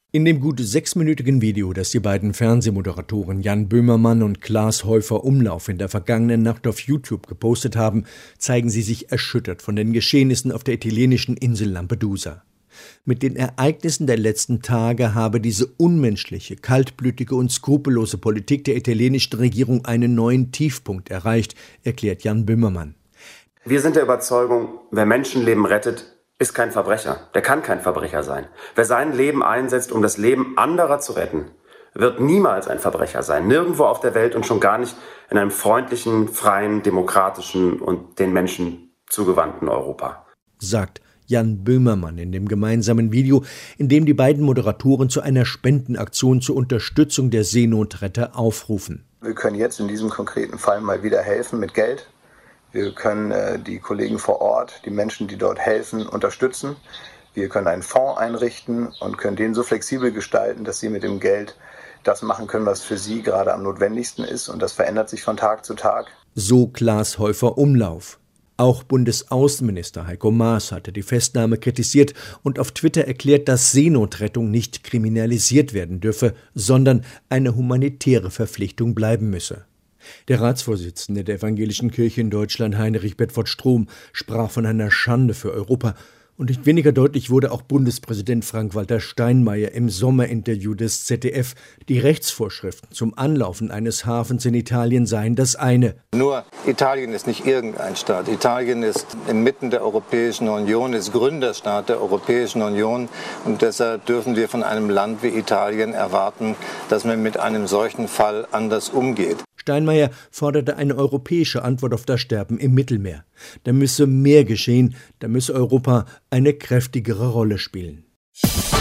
In dem gut 6-minütigen Video, das die beiden Fernsehmoderatoren Jan Böhmermann und Klaas Häufer-Umlauf in der vergangenen Nacht auf YouTube gepostet haben, zeigen sie sich erschüttert von den Geschehnissen auf der italienischen Insel Lampedusa. Mit den Ereignissen der letzten Tage habe diese unmenschliche, kaltblütige und skrupellose Politik der italienischen Regierung einen neuen Tiefpunkt erreicht, erklärt Jan Böhmermann. Wir sind der Überzeugung, wer Menschenleben rettet, ist kein Verbrecher. Der kann kein Verbrecher sein. Wer sein Leben einsetzt, um das Leben anderer zu retten, wird niemals ein Verbrecher sein. Nirgendwo auf der Welt und schon gar nicht in einem freundlichen, freien, demokratischen und den Menschen zugewandten Europa. Sagt Jan Böhmermann in dem gemeinsamen Video, in dem die beiden Moderatoren zu einer Spendenaktion zur Unterstützung der Seenotretter aufrufen. Wir können jetzt in diesem konkreten Fall mal wieder helfen mit Geld. Wir können die Kollegen vor Ort, die Menschen, die dort helfen, unterstützen. Wir können einen Fonds einrichten und können den so flexibel gestalten, dass sie mit dem Geld das machen können, was für sie gerade am notwendigsten ist. Und das verändert sich von Tag zu Tag. So Klaas Häufer-Umlauf. Auch Bundesaußenminister Heiko Maas hatte die Festnahme kritisiert und auf Twitter erklärt, dass Seenotrettung nicht kriminalisiert werden dürfe, sondern eine humanitäre Verpflichtung bleiben müsse. Der Ratsvorsitzende der Evangelischen Kirche in Deutschland, Heinrich Bedford Strom, sprach von einer Schande für Europa. Und nicht weniger deutlich wurde auch Bundespräsident Frank-Walter Steinmeier im Sommerinterview des ZDF. Die Rechtsvorschriften zum Anlaufen eines Hafens in Italien seien das eine. Nur Italien ist nicht irgendein Staat. Italien ist inmitten der Europäischen Union, ist Gründerstaat der Europäischen Union. Und deshalb dürfen wir von einem Land wie Italien erwarten, dass man mit einem solchen Fall anders umgeht. Steinmeier forderte eine europäische Antwort auf das Sterben im Mittelmeer. Da müsse mehr geschehen, da müsse Europa eine kräftigere Rolle spielen.